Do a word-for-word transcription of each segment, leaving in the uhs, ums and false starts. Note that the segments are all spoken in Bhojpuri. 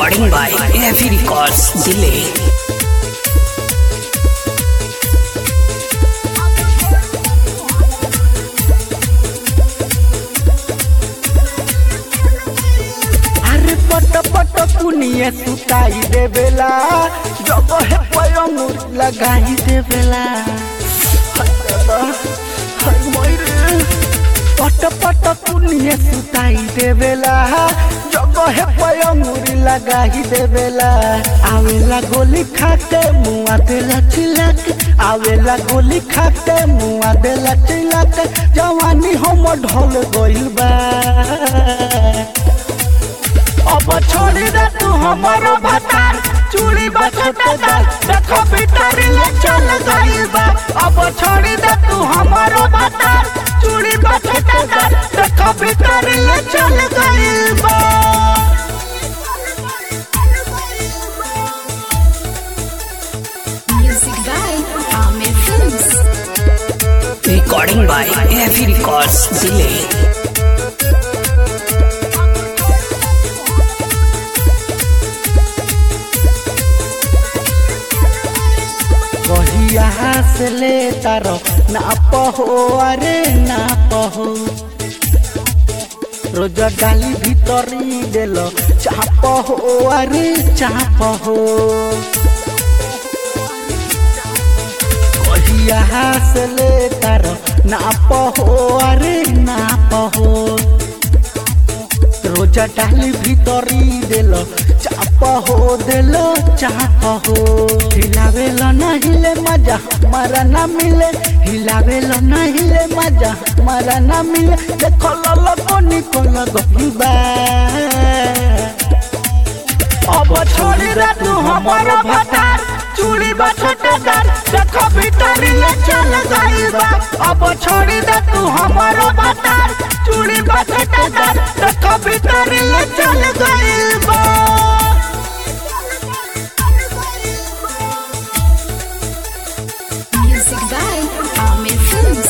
Recording by A F Records, Delay. पट पट पुनिया सुताई देवेला जगह पयंगुर लगाई देवेला पट पट पुनिया सुताई देवेला जगह पयंगुर लगाई देवेला आवेला गोली खाके मुआ देला चिलक आवेला गोली खाके मुआ देला चिलक जवानी हम ढल गइल बा अब छोड़ी दे तू हमारो भतार चूड़ी बछटेदार देखो भीतरी ले चल गइल बा अब छोड़ी दे तू हमारो भतार चूड़ी बछटेदार देखो भीतरी ले चल गइल बा Music by Amir Films. Recording by A F Records, Delay. यहाँ से ले तारो नाप हो अरे नाप हो रोज डाली भीतरी देलो चाप हो अरे चाप हो यहाँ से ले तारो नाप हो अरे नाप हो रोज डाली भीतरी देलो चाप हो देलो चाप हो हिलावेलो ना हिले मजा हमारा ना मिले हिलावेलो ना हिले मजा हमारा ना मिले देखो ललो कोनी को लगई बा अब छोड़ी दे तू हमारा भतार चूड़ी बछटेदार देखो भीतरी ले चल गइल बा अब छोड़ी दे तू हमारा भतार चूड़ी बछटेदार देखो भीतरी ले चल गइल बा Music by Amir Films.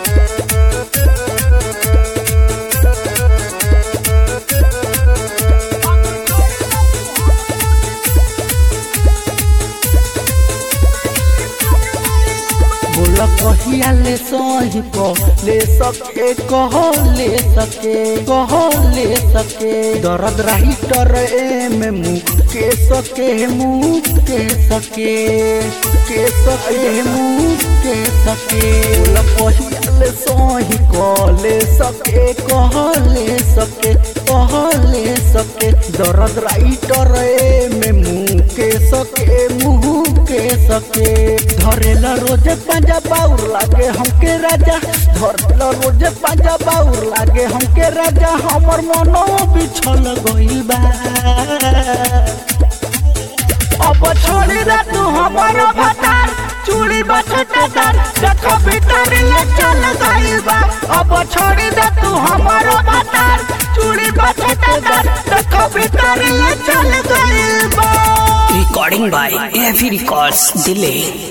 बोला कहिया ले सही को ले सके कहो ले सके कहो ले सके दर्द रही तर ए में मुँह के सके मुँह के सके के सके मुँह के सके बोला कहिया ले सही को ले सके कहो ले सके कहो ले सके दर्द रही तर ए में मुँह के सके मुँह के सके धरेला रोज पंजा बाउर लागे हमके राजा धरेला रोज पंजा बाउर लागे हमके राजा हमर मनो बिछल गइल बा अब छोड़ी दे तू हमारो भतार चूड़ी बछटेदार देखो भीतरी ले चल गइल बा अब छोड़ी दे तू हमारो भतार चूड़ी बछटेदार देखो भीतरी ले चल गइल बा Recording by A F Records, Delay.